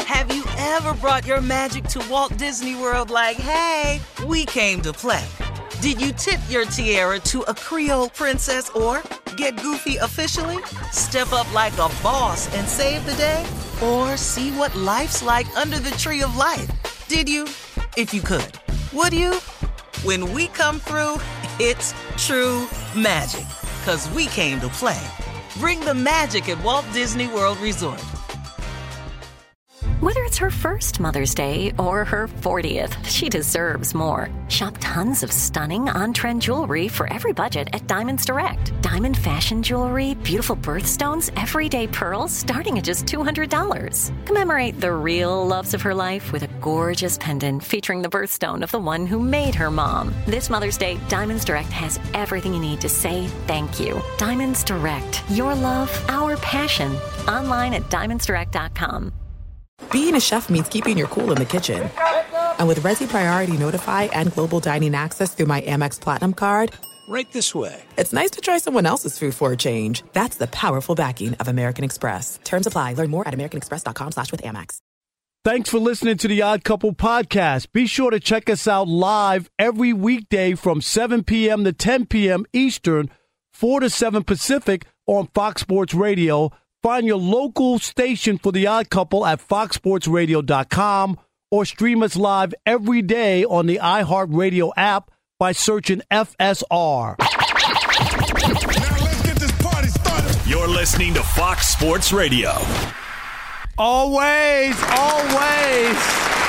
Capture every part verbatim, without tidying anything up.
Have you ever brought your magic to Walt Disney World like, hey, we came to play? Did you tip your tiara to a Creole princess or get goofy officially? Step up like a boss and save the day? Or see what life's like under the tree of life? Did you? If you could. Would you? When we come through, it's true magic. 'Cause we came to play. Bring the magic at Walt Disney World Resort. Whether it's her first Mother's Day or her fortieth, she deserves more. Shop tons of stunning on-trend jewelry for every budget at Diamonds Direct. Diamond fashion jewelry, beautiful birthstones, everyday pearls starting at just two hundred dollars. Commemorate the real loves of her life with a gorgeous pendant featuring the birthstone of the one who made her mom. This Mother's Day, Diamonds Direct has everything you need to say thank you. Diamonds Direct. Your love, our passion. Online at diamonds direct dot com. Being a chef means keeping your cool in the kitchen. And with Resi Priority Notify and Global Dining Access through my Amex Platinum card, right this way. It's nice to try someone else's food for a change. That's the powerful backing of American Express. Terms apply. Learn more at americanexpress.com slash with Amex. Thanks for listening to the Odd Couple podcast. Be sure to check us out live every weekday from seven p.m. to ten p.m. Eastern, four to seven Pacific on Fox Sports Radio. Find your local station for The Odd Couple at fox sports radio dot com or stream us live every day on the iHeartRadio app by searching F S R. Now let's get this party started. You're listening to Fox Sports Radio. Always, always.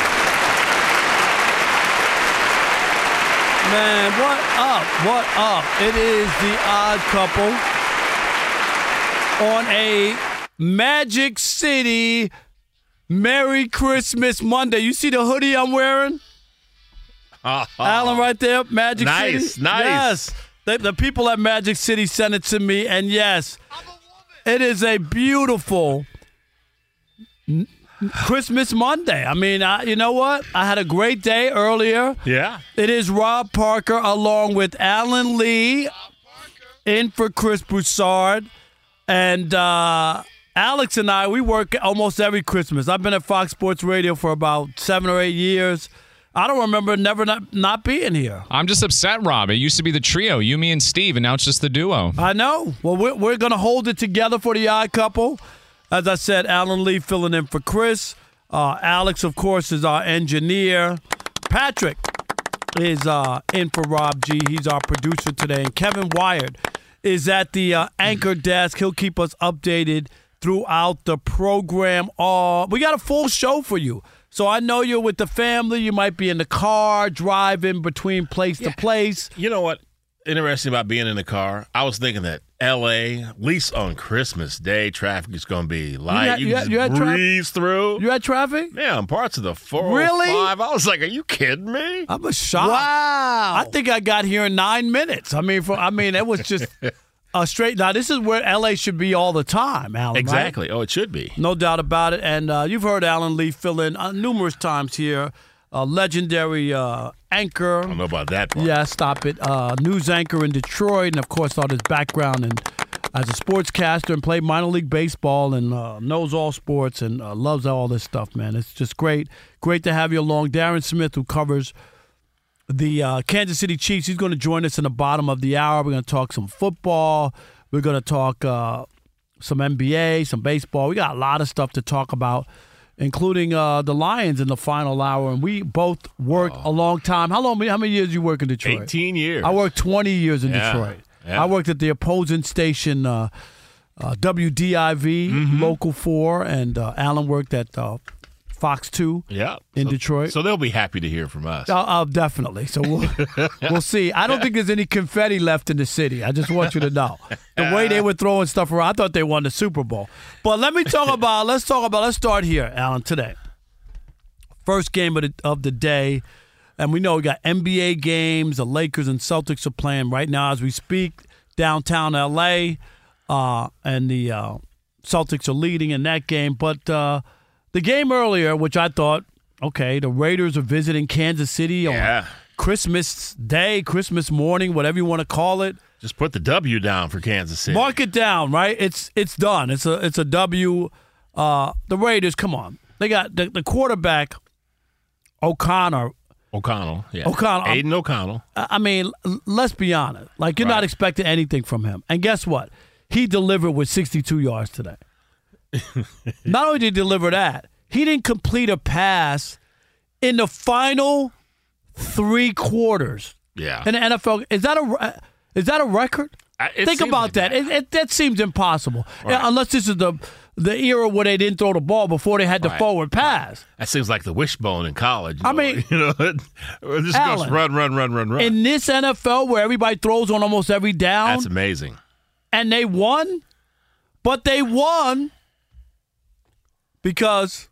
Man, what up? What up? It is The Odd Couple on a Magic City Merry Christmas Monday. You see the hoodie I'm wearing? Uh, uh, Alan right there, Magic nice, City. Nice, nice. Yes. The, the people at Magic City sent it to me, and yes, it is a beautiful Christmas Monday. I mean, I, you know what? I had a great day earlier. Yeah. It is Rob Parker along with Alan Lee in for Chris Broussard. And uh, Alex and I, we work almost every Christmas. I've been at Fox Sports Radio for about seven or eight years. I don't remember never not, not being here. I'm just upset, Rob. It used to be the trio, you, me, and Steve, and now it's just the duo. I know. Well, we're, we're going to hold it together for the Odd Couple. As I said, Alan Lee filling in for Chris. Uh, Alex, of course, is our engineer. Patrick is uh, in for Rob G. He's our producer today. And Kevin Wired is at the uh, anchor desk. He'll keep us updated throughout the program. Uh, we got a full show for you. So I know you're with the family. You might be in the car, driving between place yeah. to place. You know what? Interesting about being in the car. I was thinking that L A, at least on Christmas Day, traffic is going to be light. You, had, you, you, had, you just breeze tra- through. You had traffic? Yeah, on parts of the four oh five. Really? I was like, are you kidding me? I'm a shocked. Wow. I think I got here in nine minutes. I mean, for, I mean, it was just a straight. Now, this is where L A should be all the time, Alan. Exactly. Right? Oh, it should be. No doubt about it. And uh, you've heard Alan Lee fill in uh, numerous times here. A legendary uh, anchor. I don't know about that part. Yeah, stop it. Uh, news anchor in Detroit, and of course, all his background and as a sportscaster, and played minor league baseball, and uh, knows all sports, and uh, loves all this stuff, man. It's just great, great to have you along. Darren Smith, who covers the uh, Kansas City Chiefs, he's going to join us in the bottom of the hour. We're going to talk some football. We're going to talk uh, some N B A, some baseball. We got a lot of stuff to talk about, including uh, the Lions in the final hour. And we both worked oh. a long time. How long? How many years you work in Detroit? eighteen years. I worked twenty years in yeah. Detroit. Yeah. I worked at the opposing station, uh, uh, W D I V, mm-hmm. Local four, and uh, Alan worked at uh, Fox two yeah. in so, Detroit. So they'll be happy to hear from us. Uh, uh, definitely. So we'll, we'll see. I don't think there's any confetti left in the city. I just want you to know. The way they were throwing stuff around, I thought they won the Super Bowl. But let me talk about, let's talk about, let's start here, Alan, today. First game of the, of the day. And we know we got N B A games. The Lakers and Celtics are playing right now as we speak, downtown L A. Uh, and the uh, Celtics are leading in that game. But uh, the game earlier, which I thought, okay, the Raiders are visiting Kansas City yeah. on Christmas Day, Christmas morning, whatever you want to call it. Just put the W down for Kansas City. Mark it down, right? It's it's done. It's a it's a W. Uh, the Raiders, come on. They got the, the quarterback, O'Connor. O'Connell, yeah. O'Connell. Aiden O'Connell. I mean, let's be honest. Like, you're Right. not expecting anything from him. And guess what? He delivered with sixty-two yards today. Not only did he deliver that, he didn't complete a pass in the final three quarters. Yeah. In the N F L. Is that a, is that a record? I- it Think seems about like that. that. It, it, that seems impossible. Right. Unless this is the the era where they didn't throw the ball before they had the Right. forward pass. That seems like the wishbone in college. you I know, mean, you know, it just Alan, goes run, run, run, run, run. In this N F L where everybody throws on almost every down, That's amazing. and they won, but they won because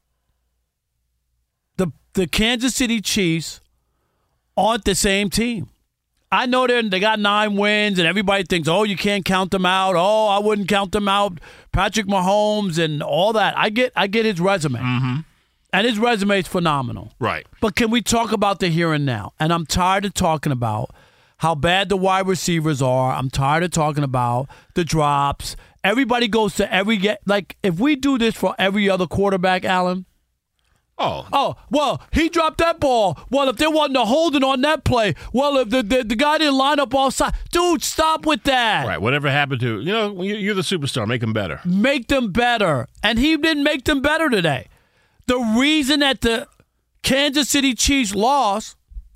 the the Kansas City Chiefs aren't the same team. I know they they got nine wins, and everybody thinks, oh, you can't count them out. Oh, I wouldn't count them out. Patrick Mahomes and all that. I get I get his resume. Mm-hmm. And his resume is phenomenal. Right. But can we talk about the here and now? And I'm tired of talking about how bad the wide receivers are. I'm tired of talking about the drops. Everybody goes to every get. Like, if we do this for every other quarterback, Alan. Oh. Oh, well, he dropped that ball. Well, if there wasn't a holding on that play, well, if the, the, the guy didn't line up all sides. Dude, stop with that. Right. Whatever happened to, you know, you- you're the superstar. Make them better. Make them better. And he didn't make them better today. The reason that the Kansas City Chiefs lost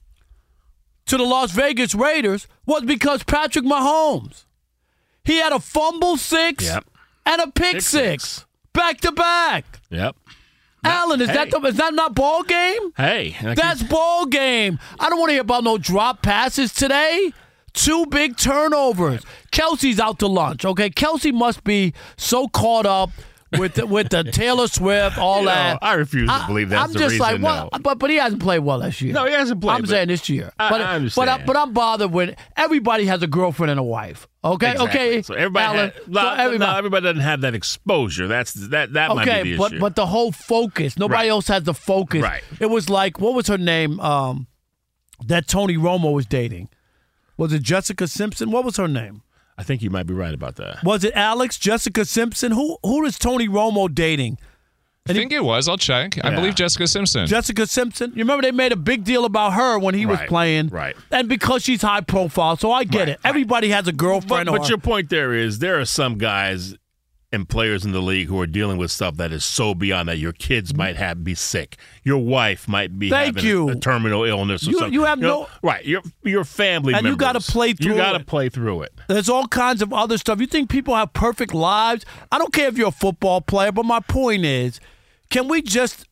to the Las Vegas Raiders was because Patrick Mahomes. He had a fumble six Yep. and a pick, Pick six. six. Back to back. Yep. Alan, is hey. that the, is that not ball game? Hey. like That's you- ball game. I don't want to hear about no drop passes today. Two big turnovers. Kelsey's out to lunch, okay? Kelsey must be so caught up with the, with the Taylor Swift, all You know, that. I refuse to believe that's I'm the just reason, like, well, no. but but he hasn't played well this year. No, he hasn't played, I'm but- saying this year. I- but, I But, I, understand. but I'm bothered when everybody has a girlfriend and a wife. Okay, Exactly. okay. So everybody, Alan, had, so no, everybody, no, everybody doesn't have that exposure. That's that. That might okay, be the but issue. but the whole focus. Nobody Right. else has the focus. Right. It was like, what was her name? Um, that Tony Romo was dating. Was it Jessica Simpson? What was her name? I think you might be right about that. Was it Alex? Jessica Simpson? Who who is Tony Romo dating? I think it was. I'll check. I Yeah. believe Jessica Simpson. Jessica Simpson. You remember they made a big deal about her when he was Right, playing. right. And because she's high profile, so I get Right, it. right. Everybody has a But, girlfriend but or your point there is there are some guys and players in the league who are dealing with stuff that is so beyond that. Your kids might have be sick. Your wife might be Thank having you. a terminal illness or You- something. you have know, no- right. Your your family And you members. gotta play through You got to it. play through it. There's all kinds of other stuff. You think people have perfect lives? I don't care if you're a football player, but my point is, can we just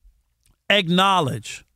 acknowledge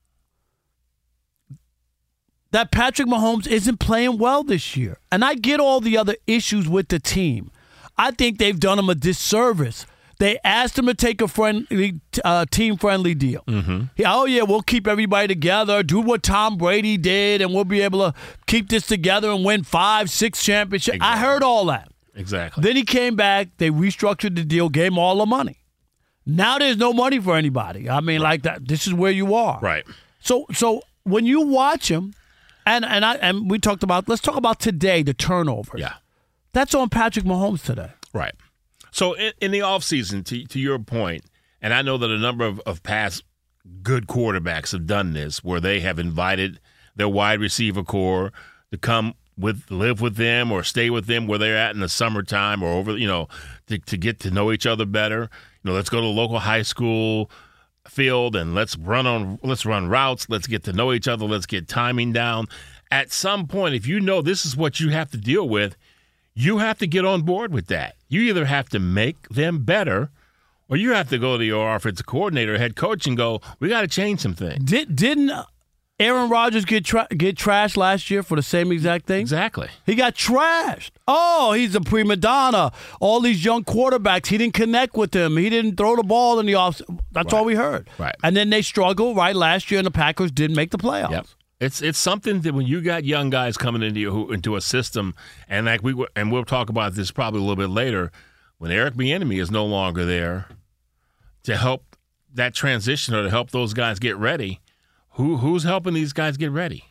that Patrick Mahomes isn't playing well this year? And I get all the other issues with the team. I think they've done him a disservice. They asked him to take a friendly, uh, team-friendly deal. Mm-hmm. He, oh, yeah, we'll keep everybody together, do what Tom Brady did, and we'll be able to keep this together and win five, six championships. I Exactly. heard all that. Exactly. Then he came back. They restructured the deal, gave him all the money. Now there's no money for anybody. I mean, like that. This is where you are. Right. So, so when you watch him, and and I and we talked about. Let's talk about today the turnovers. Yeah. That's on Patrick Mahomes today. Right. So in, in the offseason, to, to your point, and I know that a number of, of past good quarterbacks have done this, where they have invited their wide receiver core to come with live with them or stay with them where they're at in the summertime or over, you know, to, to get to know each other better. You know, let's go to the local high school field and let's run on let's run routes, let's get to know each other, let's get timing down. At some point, if you know this is what you have to deal with, you have to get on board with that. You either have to make them better or you have to go to your offensive coordinator, head coach, and go, we got to change some things. Did didn't Aaron Rodgers get tra- get trashed last year for the same exact thing? Exactly. He got trashed. Oh, he's a prima donna. All these young quarterbacks, he didn't connect with them. He didn't throw the ball in the off. That's Right. all we heard. Right. And then they struggled, right? Last year, and the Packers didn't make the playoffs. Yep. It's it's something that when you got young guys coming into your, into a system, and like we were, and we'll talk about this probably a little bit later, when Eric Bieniemy is no longer there to help that transition or to help those guys get ready, who who's helping these guys get ready?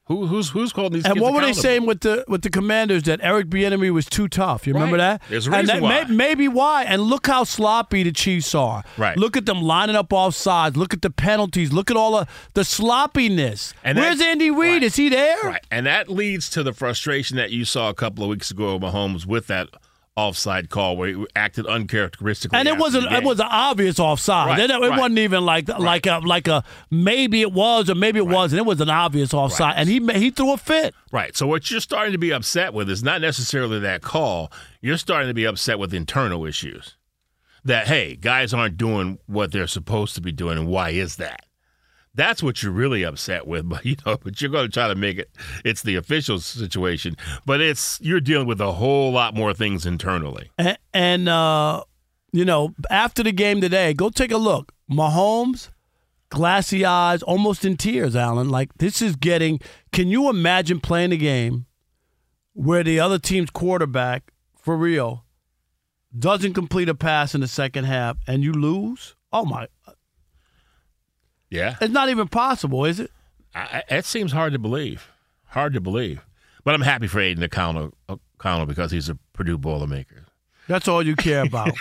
Who, who's who's calling these And kids what were they accountable? saying with the with the Commanders that Eric Bieniemy was too tough? You remember Right. that? There's a and reason that why. May, maybe why. And look how sloppy the Chiefs are. Right. Look at them lining up off sides. Look at the penalties. Look at all the, the sloppiness. And Where's that- Andy Reid? right. Is he there? Right. And that leads to the frustration that you saw a couple of weeks ago with Mahomes with that offside call where he acted uncharacteristically. And it after wasn't. the It game. was an obvious offside. Right, It, it right. wasn't even like like a like a maybe it was or maybe it Right. wasn't. It was an obvious offside, Right. and he ma- he threw a fit. Right. So what you're starting to be upset with is not necessarily that call. You're starting to be upset with internal issues. That, hey, guys aren't doing what they're supposed to be doing, and why is that? That's what you're really upset with, but you know, but you're going to try to make it it's the official situation, but it's you're dealing with a whole lot more things internally. And, and uh, you know, after the game today, go take a look. Mahomes, glassy eyes, almost in tears, Alan. Like, this is getting – can you imagine playing a game where the other team's quarterback, for real, doesn't complete a pass in the second half and you lose? Oh, my – Yeah. it's not even possible, is it? I, it seems hard to believe. Hard to believe. But I'm happy for Aiden O'Connell, O'Connell because he's a Purdue Boilermaker. That's all you care about.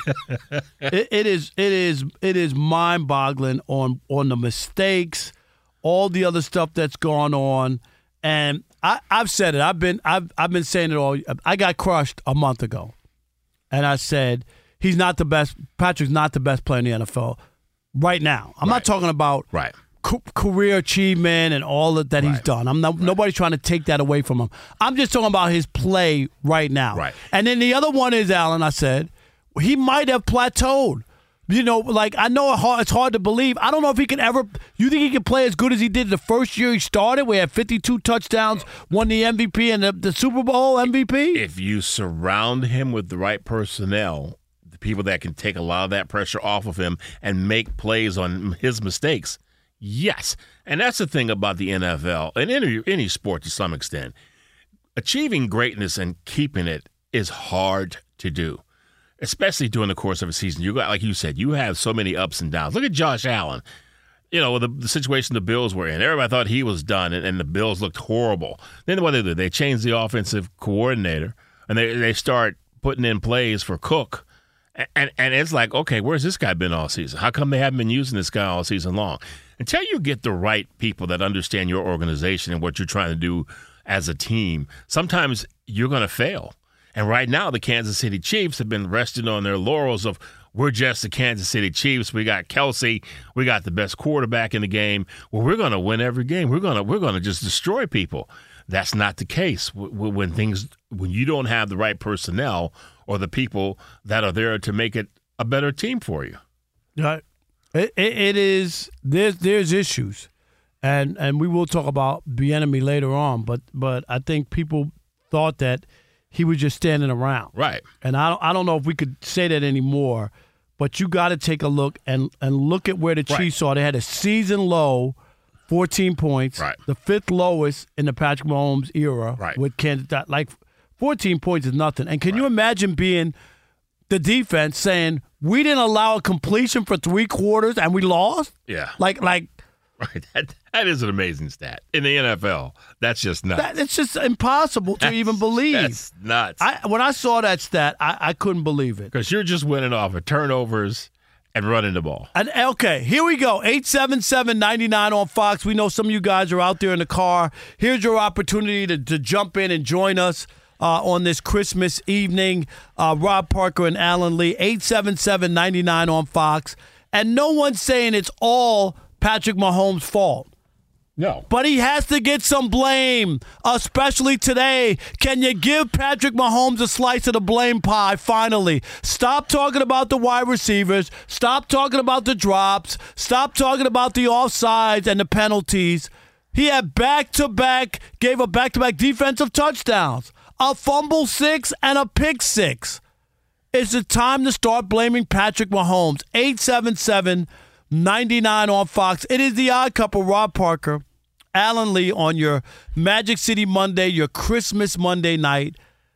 it, it is it is it is mind-boggling on on the mistakes, all the other stuff that's gone on, and I, I've said it. I've been I've I've been saying it all. I got crushed a month ago, and I said he's not the best. Patrick's not the best player in the N F L right now. I'm Right. not talking about Right. ca- career achievement and all that, that he's Right. done. I'm not, nobody's trying to take that away from him. I'm just talking about his play right now. Right. And then the other one is, Alan, I said, he might have plateaued. You know, like, I know it hard, it's hard to believe. I don't know if he can ever – you think he can play as good as he did the first year he started, where he had fifty-two touchdowns, won the M V P and the, the Super Bowl M V P? If you surround him with the right personnel, the people that can take a lot of that pressure off of him and make plays on his mistakes, yes. And that's the thing about the N F L and any, any sport to some extent. Achieving greatness and keeping it is hard to do, especially during the course of a season. You got, like you said, you have so many ups and downs. Look at Josh Allen. You know, the, the situation the Bills were in. Everybody thought he was done, and, and the Bills looked horrible. Then what they do? They change the offensive coordinator, and they they start putting in plays for Cook. And, and and it's like, okay, where's this guy been all season? How come they haven't been using this guy all season long? Until you get the right people that understand your organization and what you're trying to do as a team, sometimes you're going to fail. And right now, the Kansas City Chiefs have been resting on their laurels of, we're just the Kansas City Chiefs. We got Kelsey. We got the best quarterback in the game. Well, we're going to win every game. We're going to we're going to just destroy people. That's not the case when things when you don't have the right personnel or the people that are there to make it a better team for you. Right. It, it, it is there's there's issues, and and we will talk about Bieniemy later on. But but I think people thought that he was just standing around. Right. And I don't, I don't know if we could say that anymore, but you got to take a look and, and look at where the Right. Chiefs are. They had a season low, fourteen points, Right. the fifth lowest in the Patrick Mahomes era Right. with Kansas. Like, fourteen points is nothing. And can you imagine being the defense saying, we didn't allow a completion for three quarters and we lost? Yeah. Like, like Right. That, that is an amazing stat. In the N F L, that's just nuts. that, it's just impossible to That's- even believe. That's nuts. I, when I saw that stat, I, I couldn't believe it. Because you're just winning off of turnovers and running the ball. And, okay, here we go. eight seven seven, nine nine on Fox. We know some of you guys are out there in the car. Here's your opportunity to, to jump in and join us uh, on this Christmas evening. Uh, Rob Parker and Alan Lee, eight seven seven, nine nine on Fox. And no one's saying it's all Patrick Mahomes' fault. No. But he has to get some blame, especially today. Can you give Patrick Mahomes a slice of the blame pie, finally? Stop talking about the wide receivers. Stop talking about the drops. Stop talking about the offsides and the penalties. He had back-to-back, gave a back-to-back defensive touchdowns, a fumble six and a pick six. It's the time to start blaming Patrick Mahomes. eight seven seven, nine nine on Fox. It is the Odd Couple, Rob Parker, Alan Lee on your Magic City Monday, your Christmas Monday night.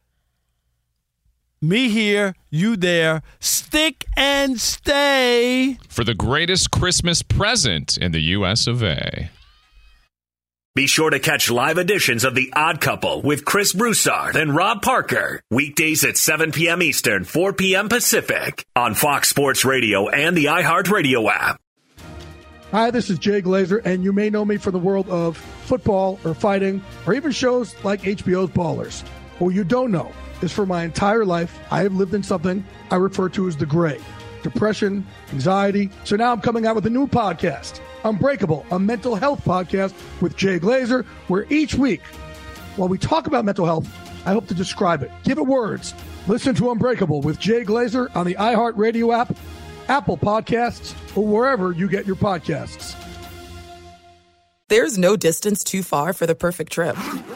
Me here, you there. Stick and stay. For the greatest Christmas present in the U S of A. Be sure to catch live editions of The Odd Couple with Chris Broussard and Rob Parker. Weekdays at seven p.m. Eastern, four p.m. Pacific on Fox Sports Radio and the iHeartRadio app. Hi, this is Jay Glazer, and you may know me from the world of football or fighting or even shows like H B O's Ballers. What you don't know is for my entire life, I have lived in something I refer to as the gray. Depression, anxiety. So now I'm coming out with a new podcast, Unbreakable, a mental health podcast with Jay Glazer, where each week, while we talk about mental health, I hope to describe it, give it words. Listen to Unbreakable with Jay Glazer on the iHeartRadio app, Apple Podcasts, or wherever you get your podcasts. There's no distance too far for the perfect trip.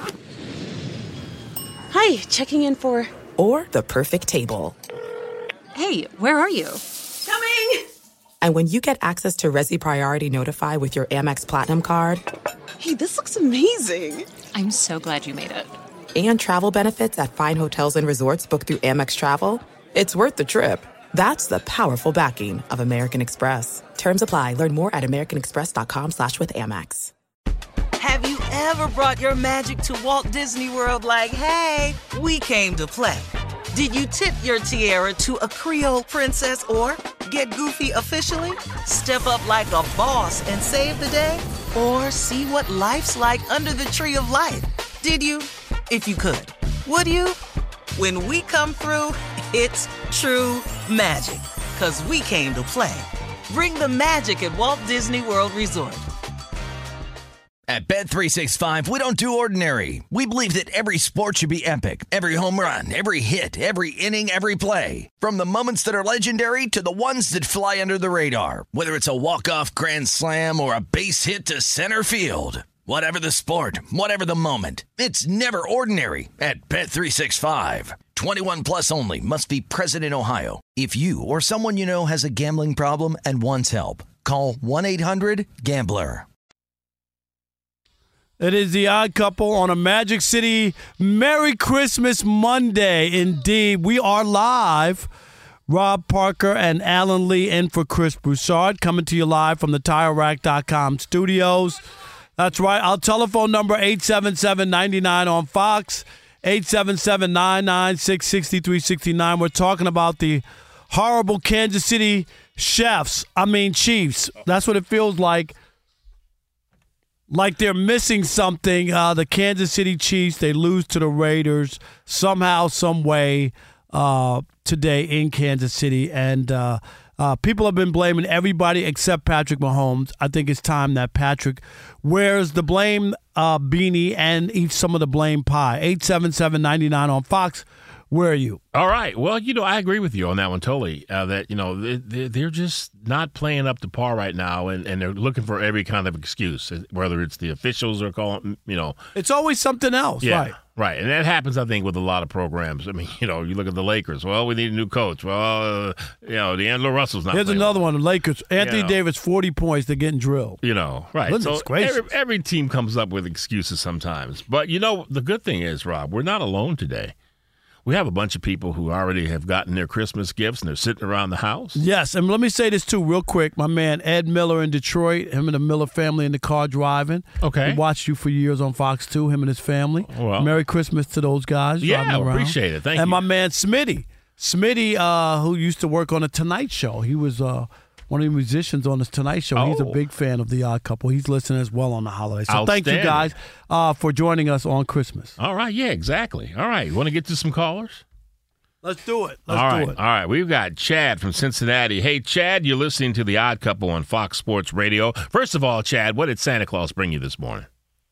Hi, checking in for... Or the perfect table. Hey, where are you? Coming! And when you get access to Resi Priority Notify with your Amex Platinum card... Hey, this looks amazing. I'm so glad you made it. And travel benefits at fine hotels and resorts booked through Amex Travel, it's worth the trip. That's the powerful backing of American Express. Terms apply. Learn more at americanexpress.com slash with Amex. Have you ever brought your magic to Walt Disney World like, hey, we came to play? Did you tip your tiara to a Creole princess or get goofy officially? Step up like a boss and save the day? Or see what life's like under the tree of life? Did you? If you could. Would you? When we come through, it's true magic. 'Cause we came to play. Bring the magic at Walt Disney World Resort. At Bet three sixty-five, we don't do ordinary. We believe that every sport should be epic. Every home run, every hit, every inning, every play. From the moments that are legendary to the ones that fly under the radar. Whether it's a walk-off grand slam or a base hit to center field. Whatever the sport, whatever the moment. It's never ordinary at Bet three sixty-five. twenty-one plus only. Must be present in Ohio. If you or someone you know has a gambling problem and wants help, call one eight hundred gambler. It is the Odd Couple on a Magic City Merry Christmas Monday. Indeed, we are live. Rob Parker and Alan Lee in for Chris Broussard, coming to you live from the Tire Rack dot com studios. That's right. Our telephone number, eight seven seven, nine nine on Fox, eight seven seven, nine nine six, six three six nine. We're talking about the horrible Kansas City Chiefs. I mean, Chiefs. That's what it feels like. Like they're missing something. Uh, the Kansas City Chiefs, they lose to the Raiders somehow, some way uh, today in Kansas City. And uh, uh, people have been blaming everybody except Patrick Mahomes. I think it's time that Patrick wears the blame uh, beanie and eats some of the blame pie. eight seven seven, nine nine on Fox. Where are you? All right. Well, you know, I agree with you on that one totally, uh, that, you know, they, they're just not playing up to par right now, and, and they're looking for every kind of excuse, whether it's the officials or calling, you know. It's always something else, yeah, right? Right. And that happens, I think, with a lot of programs. I mean, you know, you look at the Lakers. Well, we need a new coach. Well, uh, you know, D'Angelo Russell's not Here's playing another well. one, the Lakers. Anthony You know. Davis, forty points, they're getting drilled. You know, right. Goodness so gracious. every, every team comes up with excuses sometimes. But, you know, the good thing is, Rob, we're not alone today. We have a bunch of people who already have gotten their Christmas gifts, and they're sitting around the house. Yes, and let me say this, too, real quick. My man Ed Miller in Detroit, him and the Miller family in the car driving. Okay. We watched you for years on Fox two, him and his family. Well, Merry Christmas to those guys. Yeah, driving around. appreciate it. Thank and you. And my man Smitty. Smitty, uh, who used to work on The Tonight Show. He was uh, one of the musicians on The Tonight Show. He's a Oh. big fan of The Odd Couple. He's listening as well on the holidays. So thank you Outstanding. guys uh, for joining us on Christmas. All right, yeah, exactly. All right, you want to get to some callers? Let's do it. Let's all right, do it. all right. We've got Chad from Cincinnati. Hey, Chad, you're listening to The Odd Couple on Fox Sports Radio. First of all, Chad, what did Santa Claus bring you this morning?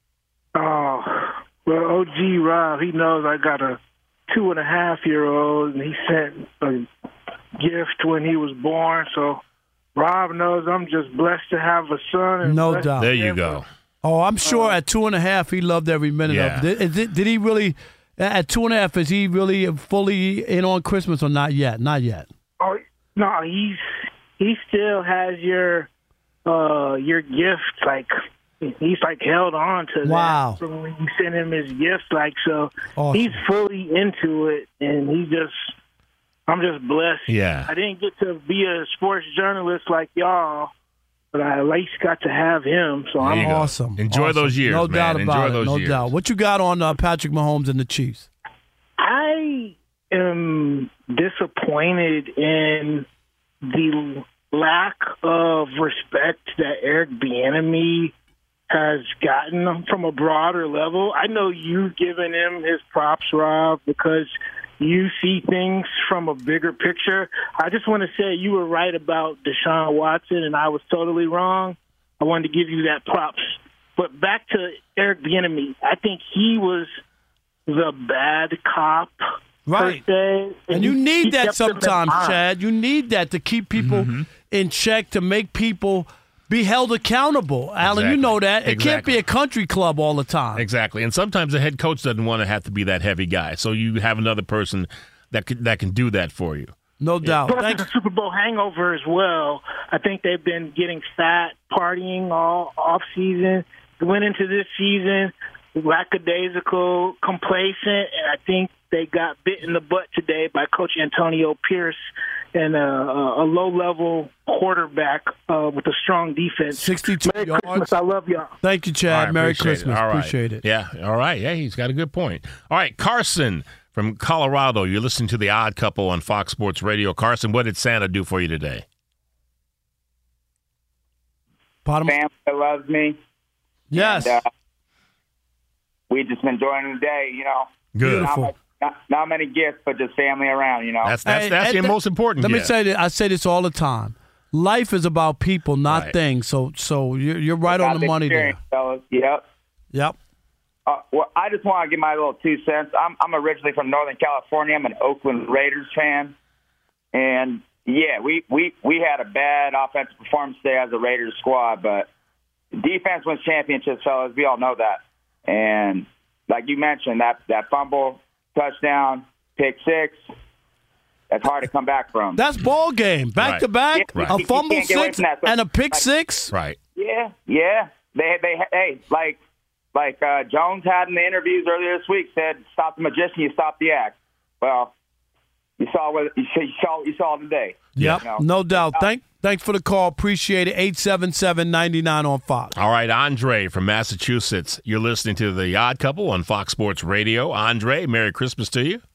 Oh, well, O G Rob, he knows I got a two and a half year old, and he sent a gift when he was born. So Rob knows I'm just blessed to have a son. And No blessed doubt. to There you have go. Oh, I'm sure at two and a half he loved every minute Yeah. of it. Did, did, did he really, at two and a half, is he really fully in on Christmas or not yet? Not yet. Oh no, he's he still has your uh your gift, like he's like held on to Wow. that from when you send him his gift, like so Awesome. he's fully into it, and he just I'm just blessed. Yeah. I didn't get to be a sports journalist like y'all, but I at least got to have him. So I'm awesome. Enjoy awesome. those years, no man. doubt about Enjoy it. those no years. doubt. What you got on uh, Patrick Mahomes and the Chiefs? I am disappointed in the lack of respect that Eric Bieniemy has gotten from a broader level. I know you've given him his props, Rob, because you see things from a bigger picture. I just want to say you were right about Deshaun Watson, and I was totally wrong. I wanted to give you that props. But back to Eric Bieniemy, I think he was the bad cop. Right. Per se, and you he- need he that kept them in sometimes, line. Chad. You need that to keep people Mm-hmm. in check, to make people be held accountable. Alan, you Exactly. know that. It can't Exactly. be a country club all the time. Exactly. And sometimes the head coach doesn't want to have to be that heavy guy. So you have another person that can, that can do that for you. No doubt. Plus, Thanks. it's a Super Bowl hangover as well. I think they've been getting fat, partying all off season. Went into this season lackadaisical, complacent, and I think they got bit in the butt today by Coach Antonio Pierce and a, a low-level quarterback uh, with a strong defense. sixty-two Merry yards. Christmas. I love y'all. Thank you, Chad. All right, Merry appreciate Christmas. It. All right. Appreciate it. Yeah. All right. Yeah, he's got a good point. All right, Carson from Colorado. You're listening to The Odd Couple on Fox Sports Radio. Carson, what did Santa do for you today? Bottom. Family that loves me. Yes. And, uh, we just been enjoying the day, you know. Good. Not, Beautiful. much, not, not many gifts, but just family around, you know. That's that's Hey, that's and your th- most important. Let me gift. say that. I say this all the time. Life is about people, not Right. things. So, so you're, you're right Got on the money there. experience, fellas. Yep. Yep. Uh, well, I just want to give my little two cents. I'm, I'm originally from Northern California. I'm an Oakland Raiders fan. And, yeah, we, we, we had a bad offensive performance today as a Raiders squad, but defense wins championships, fellas. We all know that. And like you mentioned, that, that fumble, touchdown, pick six, that's hard to come back from. That's ball game. Back Right. to back, Yeah, a you fumble can't get away six from that. So, and a pick like- six. Right. Yeah, yeah. They, they, hey, like, like uh, Jones had in the interviews earlier this week said, "Stop the magician, you stop the act." Well, you saw what you saw. You saw today. Yep, You know? no doubt. Thank, thanks for the call. Appreciate it. eight seven seven, nine nine on Fox. All right, Andre from Massachusetts. You're listening to The Odd Couple on Fox Sports Radio. Andre, Merry Christmas to you.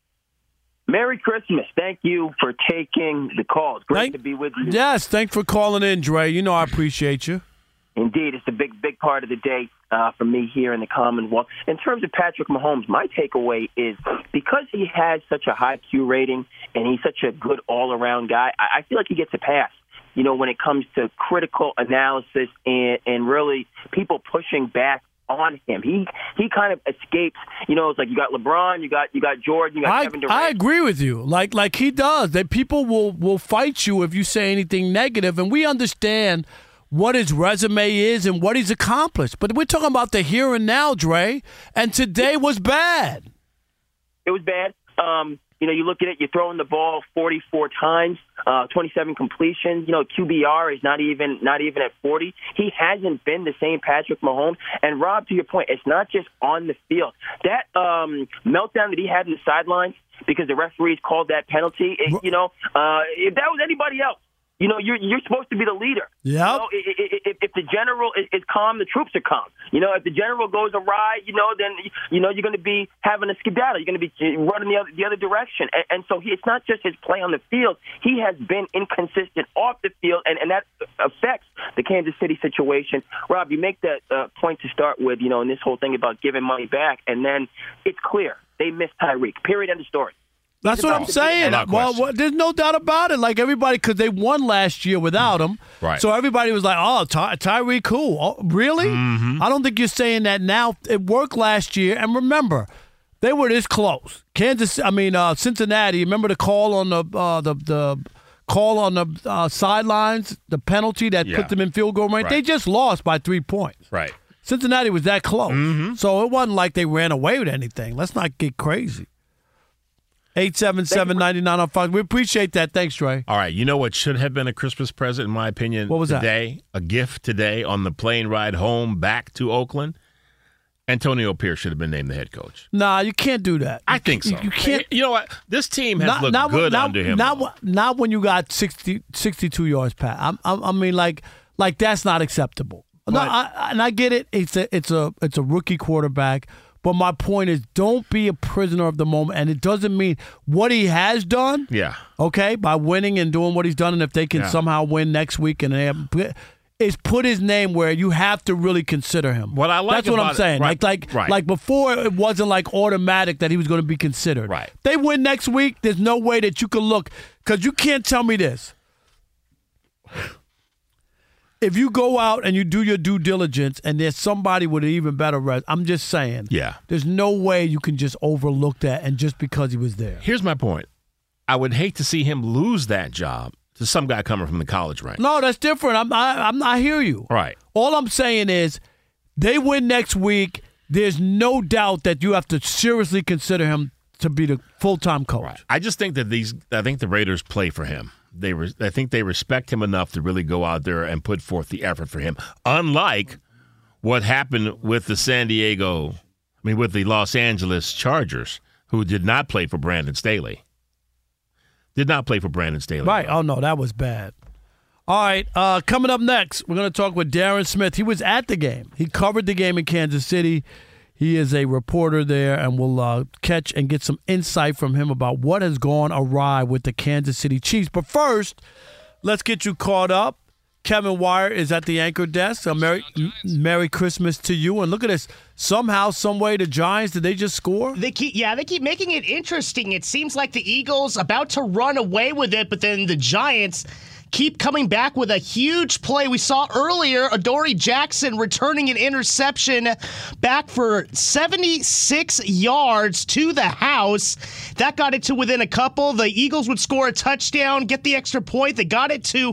Merry Christmas. Thank you for taking the call. It's great Thank- to be with you. Yes, thanks for calling in, Dre. You know I appreciate you. Indeed, it's a big, big part of the day uh, for me here in the Commonwealth. In terms of Patrick Mahomes, my takeaway is because he has such a high Q rating and he's such a good all-around guy, I, I feel like he gets a pass, you know, when it comes to critical analysis and, and really people pushing back on him. He he kind of escapes, you know, it's like you got LeBron, you got you got Jordan, you got I, Kevin Durant. I agree with you. Like like he does. That people will, will fight you if you say anything negative, and we understand what his resume is and what he's accomplished. But we're talking about the here and now, Dre, and today was bad. It was bad. Um, you know, you look at it, you're throwing the ball forty-four times, uh, twenty-seven completions. You know, Q B R is not even not even at forty. He hasn't been the same Patrick Mahomes. And Rob, to your point, it's not just on the field. That um, meltdown that he had in the sidelines because the referees called that penalty. It, you know, uh, if that was anybody else, you know, you're you're supposed to be the leader. Yep. You know, if, if, if the general is, is calm, the troops are calm. You know, if the general goes awry, you know, then you know you're going to be having a skedaddle. You're going to be running the other the other direction. And, and so he, it's not just his play on the field. He has been inconsistent off the field, and, and that affects the Kansas City situation. Rob, you make that uh, point to start with, you know, in this whole thing about giving money back, and then it's clear they missed Tyreek. Period. End of story. That's what I'm saying. Well, well, there's no doubt about it. Like everybody, because they won last year without him. Right. So everybody was like, oh, Ty- Tyreek, cool. Oh, really? Mm-hmm. I don't think you're saying that now. It worked last year. And remember, they were this close. Kansas, I mean, uh, Cincinnati, remember the call on the uh, the, the call on the uh, sidelines, the penalty that Yeah. put them in field goal range? Right. They just lost by three points. Right. Cincinnati was that close. Mm-hmm. So it wasn't like they ran away with anything. Let's not get crazy. eight seven seven, nine nine on Fox. We appreciate that. Thanks, Trey. All right. You know what should have been a Christmas present, in my opinion? What was that? today? A gift today on the plane ride home back to Oakland? Antonio Pierce should have been named the head coach. Nah, you can't do that. I think so. You, you can't. You know what? This team has Not, looked not, good not, under him. Not, not when you got sixty, sixty-two yards, Pat. I'm, I'm, I mean, like, Like, that's not acceptable. No, I, I, and I get it. It's a it's a it's a rookie quarterback. But my point is, don't be a prisoner of the moment. And it doesn't mean what he has done. Yeah. Okay, by winning and doing what he's done, and if they can Yeah. somehow win next week, and they have, is put his name where you have to really consider him. What I like That's what about I'm saying. it, right, like like right. like before, it wasn't like automatic that he was going to be considered. Right. They win next week. There's no way that you can look, because you can't tell me this. If you go out and you do your due diligence and there's somebody with an even better resume, I'm just saying. Yeah. There's no way you can just overlook that and just because he was there. Here's my point. I would hate to see him lose that job to some guy coming from the college ranks. No, that's different. I'm, I, I'm, I hear you. Right. All I'm saying is they win next week. There's no doubt that you have to seriously consider him to be the full-time coach. Right. I just think that these, I think the Raiders play for him. They, re, I think they respect him enough to really go out there and put forth the effort for him. Unlike what happened with the San Diego, I mean, with the Los Angeles Chargers, who did not play for Brandon Staley. Did not play for Brandon Staley. Right. Oh, no, that was bad. All right, uh, coming up next, we're going to talk with Darren Smith. He was at the game. He covered the game in Kansas City. He is a reporter there, and we'll uh, catch and get some insight from him about what has gone awry with the Kansas City Chiefs. But first, let's get you caught up. Kevin Wire is at the anchor desk. So Merry, Merry Christmas to you. And look at this. Somehow, some way, the Giants, did they just score? They keep, yeah, they keep making it interesting. It seems like the Eagles about to run away with it, but then the Giants keep coming back with a huge play. We saw earlier Adoree Jackson returning an interception back for seventy-six yards to the house. That got it to within a couple. The Eagles would score a touchdown, get the extra point. They got it to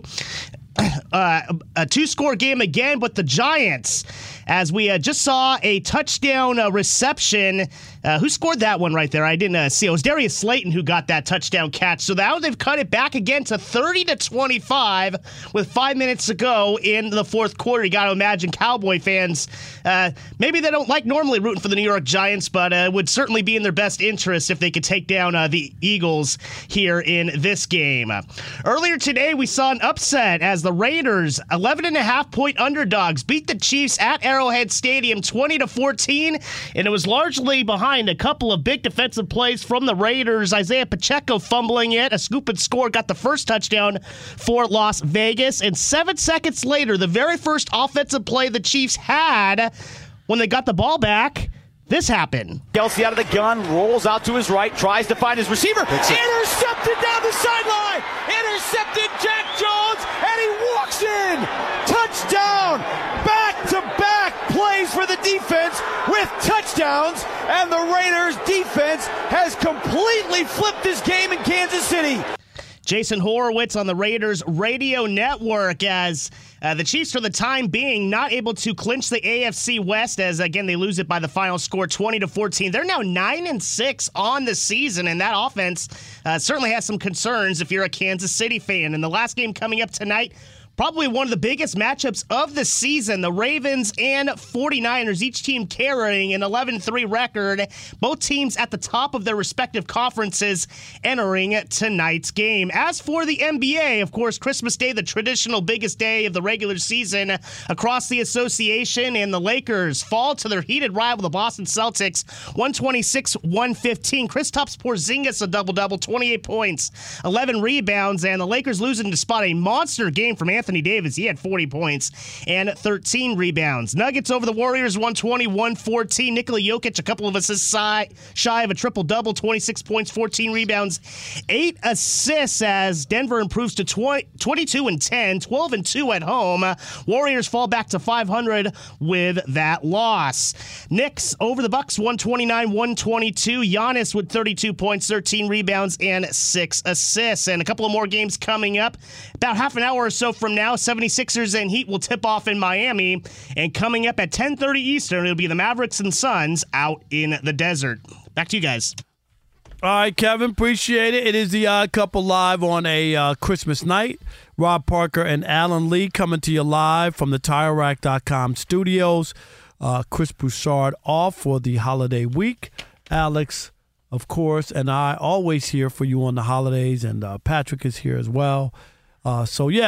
uh, a two-score game again, but the Giants, as we uh, just saw a touchdown uh, reception. Uh, who scored that one right there? I didn't uh, see. It was Darius Slayton who got that touchdown catch. So now they've cut it back again to thirty to twenty-five with five minutes to go in the fourth quarter. You got to imagine Cowboy fans, uh, maybe they don't like normally rooting for the New York Giants, but uh, it would certainly be in their best interest if they could take down uh, the Eagles here in this game. Uh, earlier today, we saw an upset as the Raiders, eleven and a half point underdogs, beat the Chiefs at Arrowhead Stadium twenty to fourteen, and it was largely behind a couple of big defensive plays from the Raiders. Isaiah Pacheco fumbling it. A scoop and score got the first touchdown for Las Vegas. And seven seconds later, the very first offensive play the Chiefs had when they got the ball back, this happened. Kelsey out of the gun, rolls out to his right, tries to find his receiver. Intercepted down the sideline. Intercepted Jack Jones, and he walks in. Touchdown. Back-to-back plays for the defense with touchdowns, and the Raiders defense has completely flipped this game in Kansas City. Jason Horowitz on the Raiders radio network as uh, the Chiefs, for the time being, not able to clinch the A F C West as, again, they lose it by the final score twenty to fourteen. They're now nine and six on the season, and that offense uh, certainly has some concerns if you're a Kansas City fan. And the last game coming up tonight, probably one of the biggest matchups of the season. The Ravens and 49ers, each team carrying an eleven three record. Both teams at the top of their respective conferences entering tonight's game. As for the N B A, of course, Christmas Day, the traditional biggest day of the regular season across the association, and the Lakers fall to their heated rival, the Boston Celtics, one twenty-six one fifteen. Kristaps Porzingis, a double-double, twenty-eight points, eleven rebounds, and the Lakers losing to spot a monster game from Anthony Anthony Davis. He had forty points and thirteen rebounds. Nuggets over the Warriors, one twenty one fourteen. Nikola Jokic, a couple of assists shy of a triple-double, twenty-six points, fourteen rebounds, eight assists as Denver improves to twenty-two and ten, twelve and two at home. Warriors fall back to five hundred with that loss. Knicks over the Bucks, one twenty-nine one twenty-two. Giannis with thirty-two points, thirteen rebounds, and six assists. And a couple of more games coming up. About half an hour or so from now, seventy-sixers and Heat will tip off in Miami. And coming up at ten thirty Eastern, it'll be the Mavericks and Suns out in the desert. Back to you guys. All right, Kevin, appreciate it. It is the Odd Couple live on a uh, Christmas night. Rob Parker and Alan Lee coming to you live from the Tire Rack dot com studios. Uh, Chris Broussard off for the holiday week. Alex, of course, and I always here for you on the holidays, and uh, Patrick is here as well. Uh, so, yeah,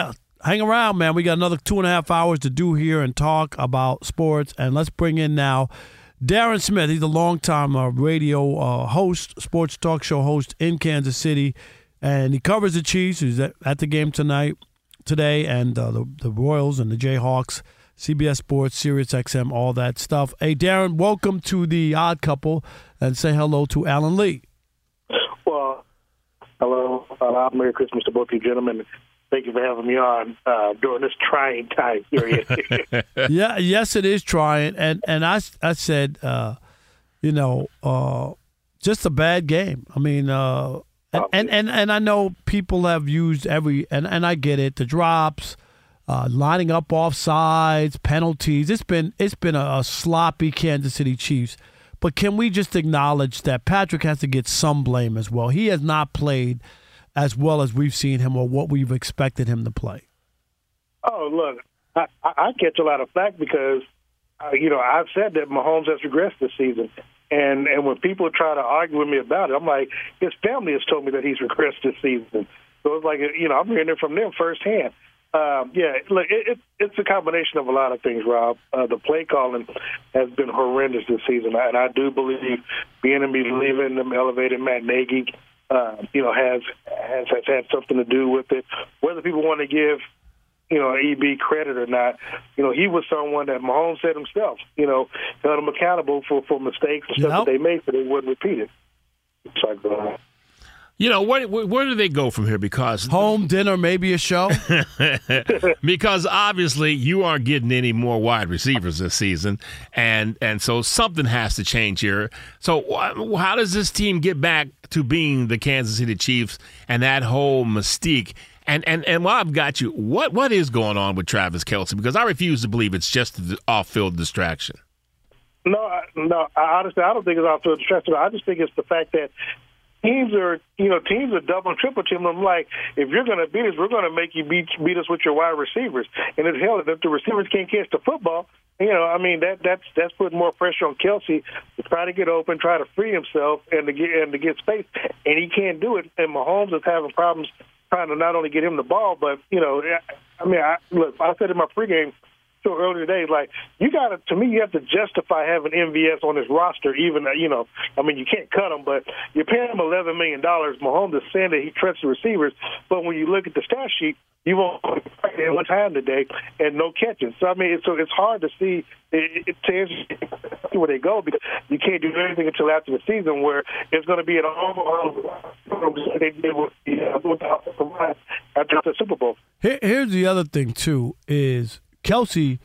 hang around, man. We got another two and a half hours to do here and talk about sports. And let's bring in now Darren Smith. He's a longtime uh, radio uh, host, sports talk show host in Kansas City. And he covers the Chiefs. He's at, at the game tonight, today, and uh, the, the Royals and the Jayhawks, C B S Sports, Sirius X M, all that stuff. Hey, Darren, welcome to the Odd Couple, and say hello to Alan Lee. Well, hello. Uh, Merry Christmas to both you gentlemen. Thank you for having me on uh, during this trying time period. yeah, yes, it is trying. And, and I, I said, uh, you know, uh, just a bad game. I mean, uh, And, and and and I know people have used every and, and I get it, the drops, uh, lining up off sides, penalties. It's been it's been a, a sloppy Kansas City Chiefs. But can we just acknowledge that Patrick has to get some blame as well? He has not played as well as we've seen him or what we've expected him to play. Oh, look, I, I catch a lot of flack because uh, you know I've said that Mahomes has regressed this season. And and when people try to argue with me about it, I'm like, his family has told me that he's regressed this season. So it's like, you know, I'm hearing it from them firsthand. Um, yeah, look, it, it, it's a combination of a lot of things, Rob. Uh, the play calling has been horrendous this season, and I do believe being and believing them elevating Matt Nagy, uh, you know, has, has has had something to do with it. Whether people want to give, you know, E B credit or not, you know, he was someone that Mahomes said himself, you know, held him accountable for, for mistakes and stuff Yep. that they made so they wouldn't repeat it. Sorry, go ahead. You know, where, where, where do they go from here? Because home, dinner, maybe a show? Because obviously you aren't getting any more wide receivers this season, and, and so something has to change here. So wh- how does this team get back to being the Kansas City Chiefs and that whole mystique? And and and while I've got you, what what is going on with Travis Kelce? Because I refuse to believe it's just an off-field distraction. No, I- no. I, honestly, I don't think it's off-field distraction. I just think it's the fact that teams are, you know, teams are double and triple team. I'm like, if you're going to beat us, we're going to make you beat beat us with your wide receivers. And if hell, if the receivers can't catch the football, you know, I mean, that that's that's putting more pressure on Kelce to try to get open, try to free himself, and to get and to get space, and he can't do it. And Mahomes is having problems trying to not only get him the ball, but, you know, I mean, I, look, I said in my pregame show earlier today, like, you got to, to me, you have to justify having M V S on his roster, even, you know, I mean, you can't cut him, but you're paying him eleven million dollars. Mahomes is saying that he trusts the receivers, but when you look at the stat sheet, you won't in one time today and no catching. So, I mean, it's, so it's hard to see it, it, to answer where they go because you can't do anything until after the season where it's going to be an overall they did with the uh, after the Super Bowl. Here, here's the other thing, too, is Kelce,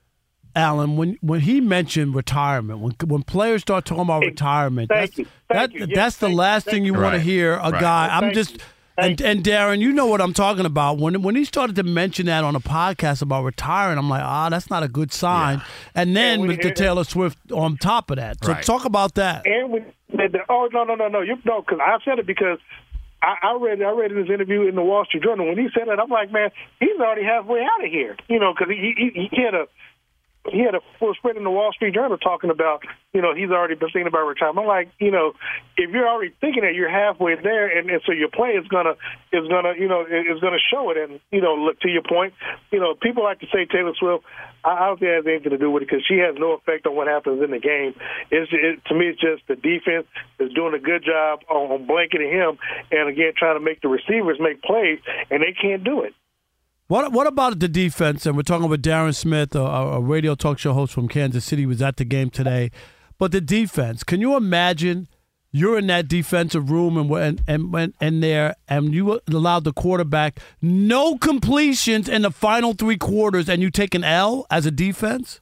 Alan, when when he mentioned retirement, when when players start talking about retirement, Thank that's you. Thank that, you. Yes, that's the thank you. last Thank thing you you. want to Right. hear a Right. guy. I'm Thank just you. and and Darren, you know what I'm talking about. When when he started to mention that on a podcast about retiring, I'm like, ah, that's not a good sign. And then And we with the hear- Taylor Swift on top of that. So Right. talk about that. And we said that, oh, no, no, no, no, you no, because I said it because I, I read I read in his interview in the Wall Street Journal. When he said that, I'm like, man, he's already halfway out of here, you know, because he, he he had a he had a full spread in the Wall Street Journal talking about, you know, he's already been thinking about retirement. I'm like, you know, if you're already thinking that you're halfway there, and, and so your play is gonna is gonna, you know, is gonna show it. And you know, look, to your point, you know, people like to say Taylor Swift. I, I don't think it has anything to do with it because she has no effect on what happens in the game. It's it, to me, it's just the defense is doing a good job on, on blanketing him, and again, trying to make the receivers make plays, and they can't do it. What what about the defense? And we're talking with Darren Smith, a, a radio talk show host from Kansas City, was at the game today. But the defense, can you imagine you're in that defensive room and and and, and, and there, and you allowed the quarterback no completions in the final three quarters, and you take an L as a defense?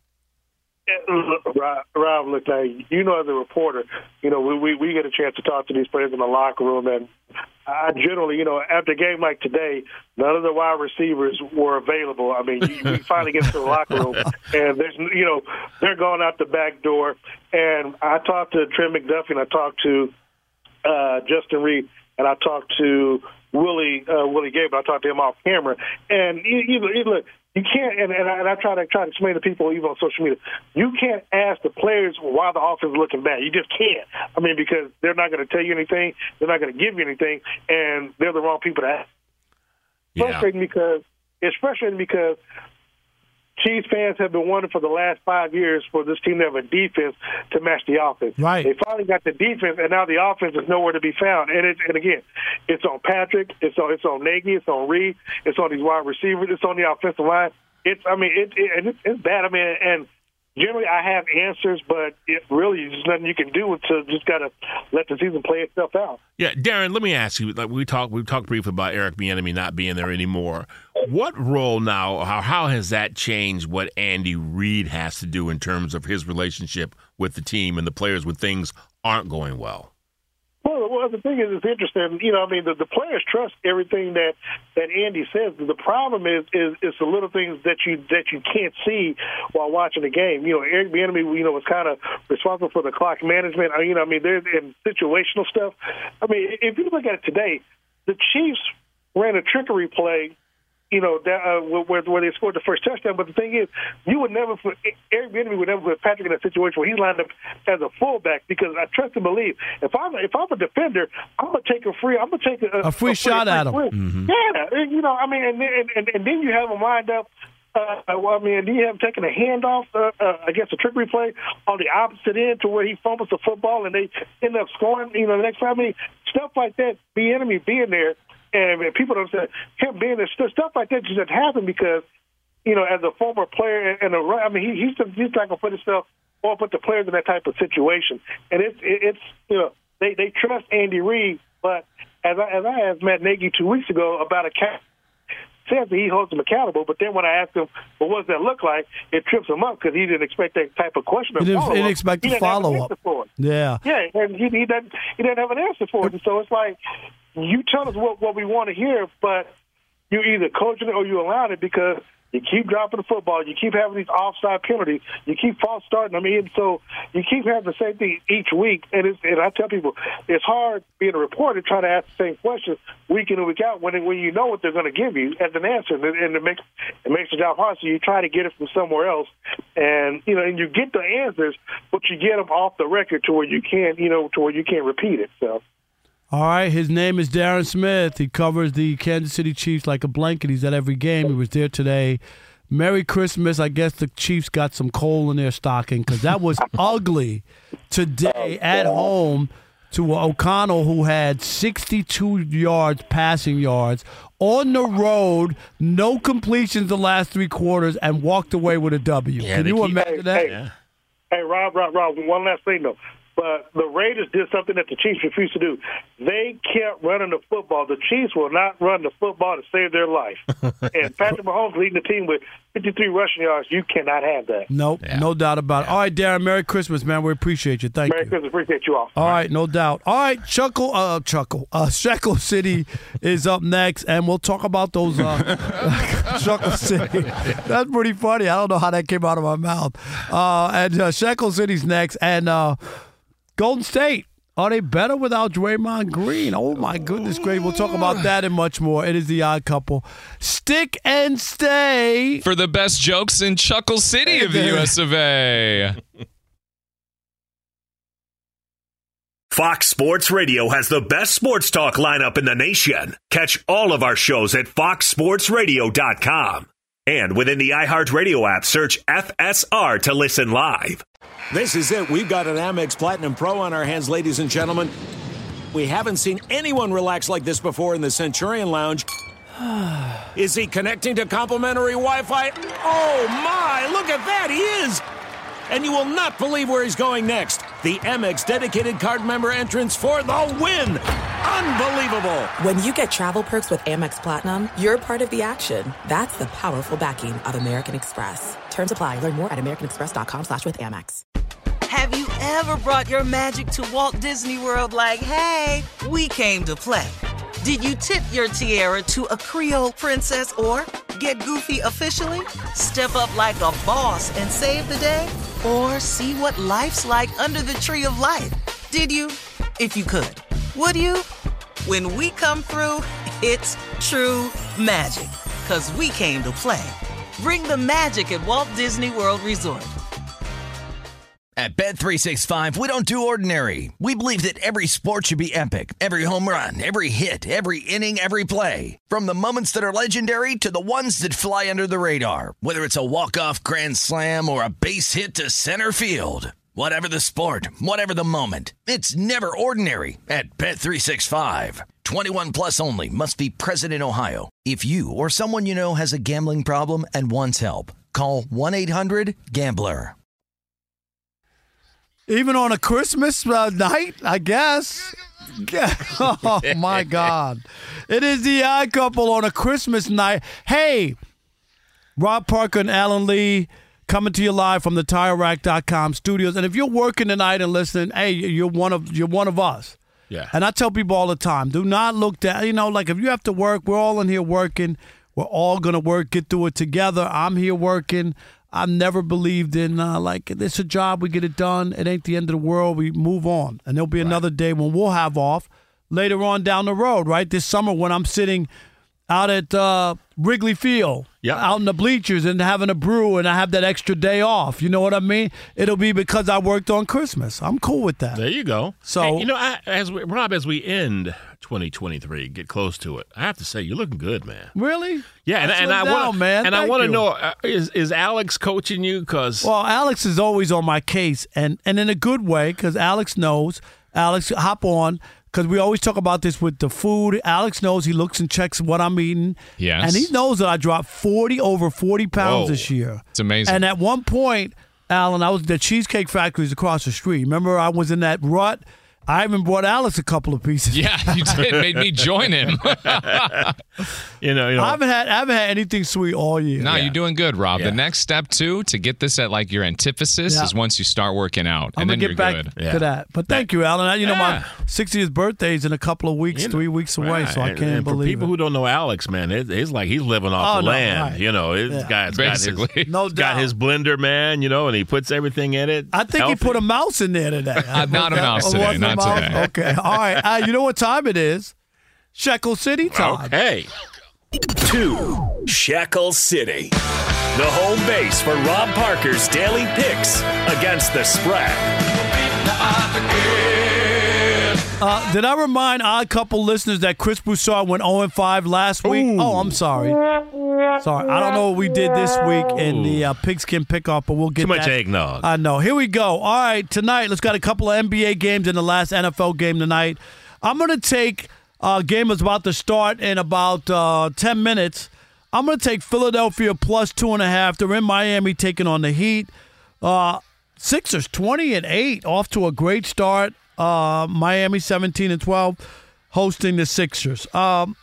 Rob, Rob, look, now, you know, as a reporter, you know, we, we we get a chance to talk to these players in the locker room, and I generally, you know, after a game like today, none of the wide receivers were available. I mean, you, we finally get to the locker room, and there's, you know, they're going out the back door. And I talked to Trent McDuffie, and I talked to uh, Justin Reed, and I talked to Willie uh, Willie Gable. I talked to him off camera, and you, you, you look. You can't, and, and, I, and I try to try to explain to people even on social media. You can't ask the players why the offense is looking bad. You just can't. I mean, because they're not going to tell you anything. They're not going to give you anything, and they're the wrong people to ask. Yeah. Frustrating because it's frustrating because Chiefs fans have been wanting for the last five years for this team to have a defense to match the offense. Right. They finally got the defense, and now the offense is nowhere to be found. And it, and again, it's on Patrick, it's on it's on Nagy, it's on Reed, it's on these wide receivers, it's on the offensive line. It's I mean it, it it's, it's bad. I mean and. Generally, I have answers, but it really there's nothing you can do to just got to let the season play itself out. Yeah, Darren, let me ask you. Like we talked, we talked briefly about Eric Bieniemy not being there anymore. What role now? How how has that changed what Andy Reid has to do in terms of his relationship with the team and the players when things aren't going well? Well, well, the thing is, it's interesting. You know, I mean, the, the players trust everything that, that Andy says. The problem is, is, is the little things that you that you can't see while watching the game. You know, Eric Bieniemy, you know, was kind of responsible for the clock management. You know, I mean, there's in situational stuff. I mean, if you look at it today, the Chiefs ran a trickery play. You know, that, uh, where where they scored the first touchdown. But the thing is, you would never put Eric Bieniemy would never put Patrick in a situation where he's lined up as a fullback because I trust and believe if I'm if I'm a defender, I'm gonna take a free I'm gonna take a, a free a shot free, at him. Mm-hmm. Yeah, you know, I mean, and and, and, and then you have him lined up. Uh, well, I mean, do you have him taking a handoff uh, uh, against a trickery play on the opposite end to where he fumbles the football and they end up scoring? You know, the next time, I mean, stuff like that. Bieniemy being there. And people don't say him being there, stuff like that just doesn't happen because, you know, as a former player and a, I mean, he, he's he's not gonna put himself or put the players in that type of situation. And it's it's you know they, they trust Andy Reid, but as I as I asked Matt Nagy two weeks ago about a cat. Says that he holds him accountable, but then when I asked him, well, what does that look like, it trips him up because he didn't expect that type of question. He didn't, didn't expect the follow-up. Yeah. Yeah, and he, he, doesn't, he didn't have an answer for it. And so it's like, you tell us what, what we want to hear, but you either coaching it or you allow it because you keep dropping the football, you keep having these offside penalties, you keep false starting. I mean, so you keep having the same thing each week. And, it's, and I tell people, it's hard being a reporter trying to ask the same question week in and week out when when you know what they're going to give you as an answer, and, and it makes it makes the job hard. So you try to get it from somewhere else, and you know, and you get the answers, but you get them off the record to where you can't, you know, to where you can't repeat it. So. All right, his name is Darren Smith. He covers the Kansas City Chiefs like a blanket. He's at every game. He was there today. Merry Christmas. I guess the Chiefs got some coal in their stocking because that was ugly today at home to O'Connell, who had sixty-two yards, passing yards, on the road, no completions the last three quarters, and walked away with a W. Yeah, Can you keep, imagine hey, that? Hey, yeah. hey, Rob, Rob, Rob, one last thing, though. But the Raiders did something that the Chiefs refused to do. They kept running the football. The Chiefs will not run the football to save their life. And Patrick Mahomes leading the team with fifty-three rushing yards. You cannot have that. Nope, yeah. No doubt about it. All right, Darren, Merry Christmas, man. We appreciate you. Thank Merry you. Merry Christmas. Appreciate you all. All right, no doubt. All right, Chuckle, uh, Chuckle, uh, Shekel City is up next, and we'll talk about those uh, Chuckle City. That's pretty funny. I don't know how that came out of my mouth. Uh, and uh, Shekel City's next, and uh, Golden State, are they better without Draymond Green? Oh, my goodness gracious. We'll talk about that and much more. It is The Odd Couple. Stick and stay. For the best jokes in Chuckle City of the U S of A. Fox Sports Radio has the best sports talk lineup in the nation. Catch all of our shows at fox sports radio dot com. And within the iHeartRadio app, search F S R to listen live. This is it. We've got an Amex Platinum Pro on our hands, ladies and gentlemen. We haven't seen anyone relax like this before in the Centurion Lounge. Is he connecting to complimentary Wi-Fi? Oh, my. Look at that. He is. And you will not believe where he's going next. The Amex dedicated card member entrance for the win. Unbelievable. When you get travel perks with Amex Platinum, you're part of the action. That's the powerful backing of American Express. Terms apply. Learn more at americanexpress.com slash with Amex. Have you ever brought your magic to Walt Disney World like, hey, we came to play? Did you tip your tiara to a Creole princess or get goofy officially? Step up like a boss and save the day? Or see what life's like under the tree of life? Did you? If you could. Would you? When we come through, it's true magic. 'Cause we came to play. Bring the magic at Walt Disney World Resort. At Bet three sixty-five, we don't do ordinary. We believe that every sport should be epic. Every home run, every hit, every inning, every play. From the moments that are legendary to the ones that fly under the radar. Whether it's a walk-off grand slam or a base hit to center field. Whatever the sport, whatever the moment, it's never ordinary at Bet three sixty-five. twenty-one plus only. Must be present in Ohio. If you or someone you know has a gambling problem and wants help, call one eight hundred gambler. Even on a Christmas uh, night, I guess. Oh, my God. It is the Odd Couple on a Christmas night. Hey, Rob Parker and Alan Lee coming to you live from the Tire Rack dot com studios. And if you're working tonight and listening, hey, you're one of you're one of us. Yeah. And I tell people all the time, do not look down. You know, like if you have to work, we're all in here working. We're all going to work, get through it together. I'm here working. I've never believed in, uh, like, it's a job, we get it done. It ain't the end of the world. We move on. And there'll be right. another day when we'll have off later on down the road, right? This summer when I'm sitting out at uh, Wrigley Field, yep. out in the bleachers and having a brew and I have that extra day off. You know what I mean? It'll be because I worked on Christmas. I'm cool with that. There you go. So, hey, you know, I, as we, Rob, as we end twenty twenty-three, get close to it, I have to say, you're looking good, man. Really? Yeah, and, and I want man. and Thank I want to you. know, uh, is is Alex coaching you? Because well, Alex is always on my case, and, and in a good way, because Alex knows. Alex, hop on, because we always talk about this with the food. Alex knows, he looks and checks what I'm eating. Yes. And he knows that I dropped forty, over forty pounds Whoa. this year. It's amazing. And at one point, Alan, I was the Cheesecake Factory's across the street. Remember, I was in that rut. I even brought Alex a couple of pieces. Yeah, you did. Made me join him. you know, you know. I haven't had I haven't had anything sweet all year. No, Yeah. you're doing good, Rob. Yeah. The next step, too, to get this at like your antithesis Yeah. is once you start working out. I'm and going then to get you're back good. Yeah. to that. But thank you, Alan. You know, Yeah. my sixtieth birthday is in a couple of weeks, You know, three weeks away, right. so I And- can't and for believe people it. who don't know Alex, man, it, it's like he's living off Oh, the no, land. right. You know, this Yeah. guy's Basically. got his, No got doubt. his blender, man. You know, and he puts everything in it. I think healthy. he put a mouse in there today. Uh, not a mouse Or today, wasn't a not mouse? today. Okay, all right. Uh, you know what time it is? Shekel City time. Okay. Two, Shekel City. The home base for Rob Parker's daily picks against the spread. Uh, did I remind Odd Couple listeners that Chris Broussard went oh and five last week? Ooh. Oh, I'm sorry. Sorry. I don't know what we did this week in the uh, Pigskin Pickoff, but we'll get Too much that. eggnog. I know. Here we go. All right, tonight, let's got a couple of N B A games in the last N F L game tonight. I'm going to take a game that's about to start in about uh, ten minutes. I'm going to take Philadelphia plus two and a half. They're in Miami taking on the Heat. Uh, Sixers twenty and eight, off to a great start. Uh, Miami seventeen and twelve, hosting the Sixers. Um,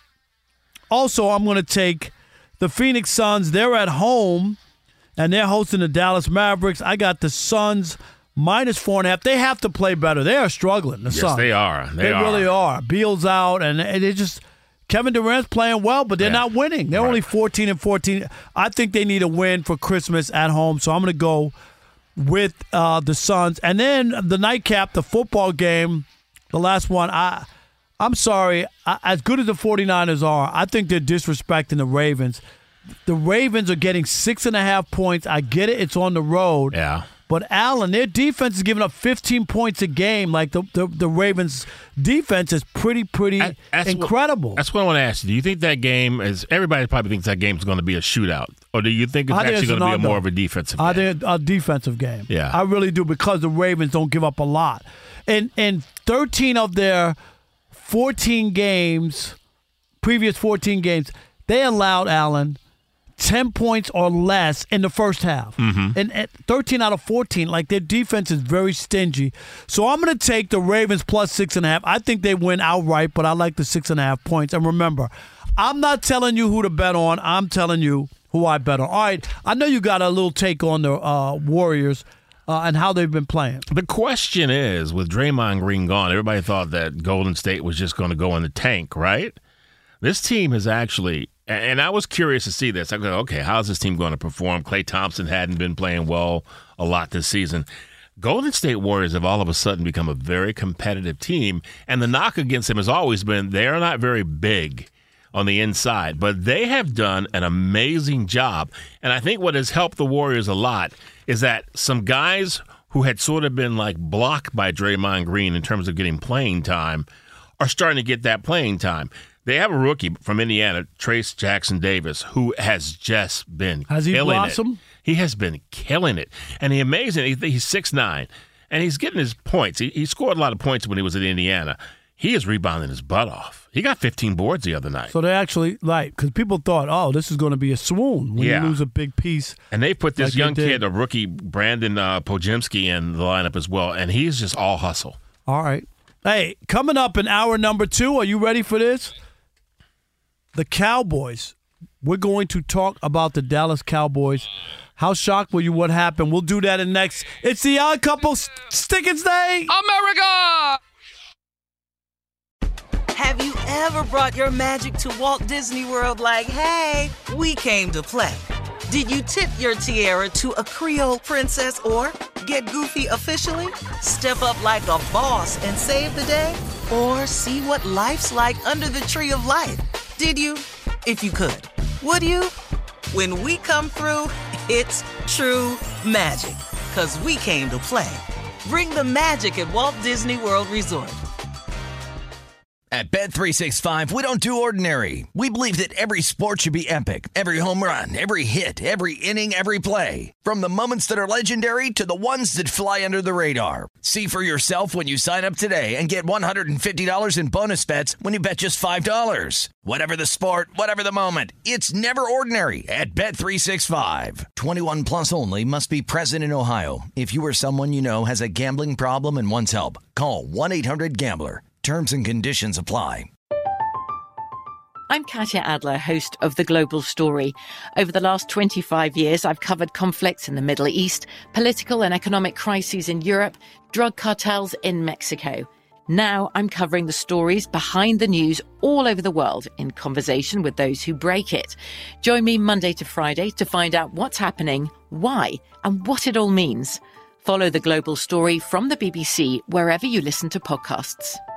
also, I'm going to take the Phoenix Suns. They're at home, and they're hosting the Dallas Mavericks. I got the Suns minus four and a half. They have to play better. They are struggling. The Yes, Suns. they are. They, They are. really are. Beal's out, and they just Kevin Durant's playing well, but they're Yeah. not winning. They're Right. only fourteen and fourteen. I think they need a win for Christmas at home, so I'm going to go with uh, the Suns. And then the nightcap, the football game, the last one. I, I'm sorry. I, as good as the 49ers are, I think they're disrespecting the Ravens. The Ravens are getting six and a half points. I get it. It's on the road. Yeah. But, Allen, their defense is giving up fifteen points a game. Like, the, the, the Ravens' defense is pretty, pretty That- that's incredible. What, that's what I want to ask you. Do you think that game is – everybody probably thinks that game is going to be a shootout, or do you think it's I think actually it's going to be a an more under. of a defensive game? I think a defensive game. Yeah. I really do, because the Ravens don't give up a lot. And in thirteen of their fourteen games, previous fourteen games, they allowed, Allen, ten points or less in the first half. Mhm. And at thirteen out of fourteen, like, their defense is very stingy. So I'm going to take the Ravens plus six and a half. I think they win outright, but I like the six and a half points. And remember, I'm not telling you who to bet on. I'm telling you who I bet on. All right, I know you got a little take on the uh, Warriors uh, and how they've been playing. The question is, with Draymond Green gone, everybody thought that Golden State was just going to go in the tank, right? This team has actually, and I was curious to see this. I go, okay, how's this team going to perform? Klay Thompson hadn't been playing well a lot this season. Golden State Warriors have all of a sudden become a very competitive team, and the knock against them has always been they are not very big on the inside, but they have done an amazing job. And I think what has helped the Warriors a lot is that some guys who had sort of been like blocked by Draymond Green in terms of getting playing time, are starting to get that playing time. They have a rookie from Indiana, Trace Jackson Davis, who has just been has he killing blossomed? it. He has been killing it. And he amazing. He, he's six nine, and he's getting his points. He, he scored a lot of points when he was at Indiana. He is rebounding his butt off. He got fifteen boards the other night. So they actually, like, because people thought, oh, this is going to be a swoon when Yeah. you lose a big piece. And they put this like young they did. kid, a rookie, Brandon uh, Pojemski, in the lineup as well, and he's just all hustle. All right. Hey, coming up in hour number two, are you ready for this? The Cowboys. We're going to talk about the Dallas Cowboys. How shocked were you what happened? We'll do that in next. It's the Odd Couple Stickers Day. America! Have you ever brought your magic to Walt Disney World like, hey, we came to play? Did you tip your tiara to a Creole princess or get goofy officially? Step up like a boss and save the day? Or see what life's like under the tree of life? Did you? If you could. Would you? When we come through, it's true magic. 'Cause we came to play. Bring the magic at Walt Disney World Resort. At Bet three sixty-five, we don't do ordinary. We believe that every sport should be epic. Every home run, every hit, every inning, every play. From the moments that are legendary to the ones that fly under the radar. See for yourself when you sign up today and get one hundred fifty dollars in bonus bets when you bet just five dollars. Whatever the sport, whatever the moment, it's never ordinary at Bet three sixty-five. twenty-one plus only. Must be present in Ohio. If you or someone you know has a gambling problem and wants help, call one eight hundred gambler. Terms and conditions apply. I'm Katya Adler, host of The Global Story. Over the last twenty-five years, I've covered conflicts in the Middle East, political and economic crises in Europe, drug cartels in Mexico. Now I'm covering the stories behind the news all over the world in conversation with those who break it. Join me Monday to Friday to find out what's happening, why, and what it all means. Follow The Global Story from the B B C wherever you listen to podcasts.